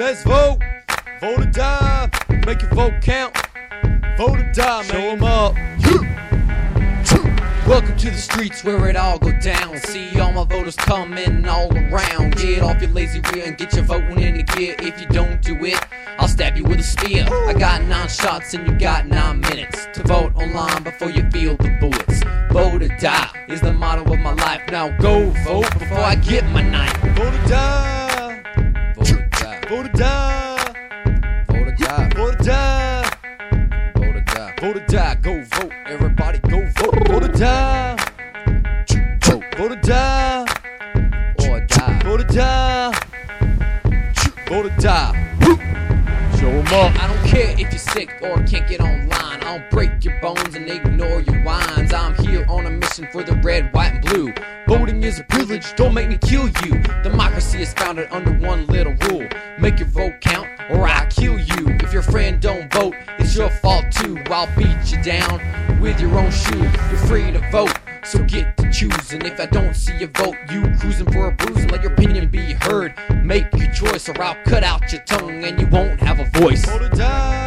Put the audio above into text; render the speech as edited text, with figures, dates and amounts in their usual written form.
Let's vote. Vote or die. Make your vote count. Vote or die, man. Show 'em up. Welcome to the streets where it all go down. See all my voters coming all around. Get off your lazy rear and get your voting in the gear. If you don't do it, I'll stab you with a spear. I got 9 shots and you got 9 minutes to vote online before you feel the bullets. Vote or die is the motto of my life. Now go vote before I get my knife. Vote or die. Vote or die. Vote or die. Vote or die. Vote or die. Vote or die. Vote or die. Go vote. Everybody go vote. Vote or die. Vote. Vote or die. Or die. Vote or die. Vote or die. Show 'em up. I don't care if you're sick or can't get online. I'll break your bones and ignore your whines. I'm here on a mission for the red, white, and blue. Voting is a privilege, don't make me kill you. Democracy is founded under one little rule. Make your vote count or I kill you. If your friend don't vote, it's your fault too. I'll beat you down with your own shoe. You're free to vote, so get to choose. And if I don't see your vote, you cruising for a bruise. And let your opinion be heard. Make your choice or I'll cut out your tongue and you won't have a voice. Vote or die.